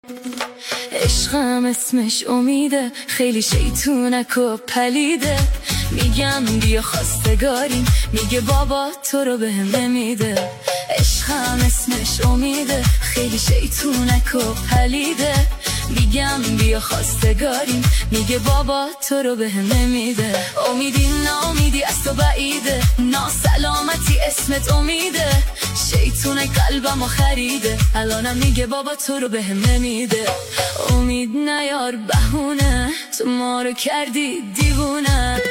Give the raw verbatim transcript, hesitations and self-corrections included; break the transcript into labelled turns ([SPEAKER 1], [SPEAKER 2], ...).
[SPEAKER 1] عشقم اسمش امیده، خیلی شیطونک و پلیده. میگم بیا خواستگاریم، میگه بابا تو رو بهم نمیده. عشقم اسمش امیده، خیلی شیطونک و پلیده. میگم بیا خواستگاریم، میگه بابا تو رو بهم نمیده. امیدی ناامیدی از تو بعیده، ناسلامتی اسمت امیده. شیطون قلبمو خریده، الانم میگه بابا تو رو بهم نمیده. امید نیار بهونه، تو ما رو کردی دیوونه.